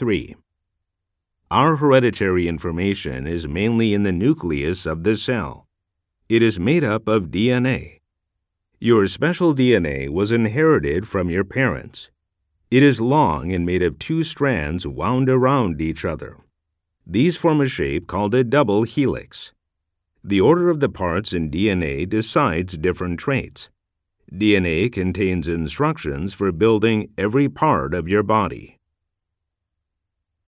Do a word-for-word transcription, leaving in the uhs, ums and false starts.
three. Our hereditary information is mainly in the nucleus of the cell. It is made up of D N A. Your special D N A was inherited from your parents. It is long and made of two strands wound around each other. These form a shape called a double helix. The order of the parts in D N A decides different traits. D N A contains instructions for building every part of your body.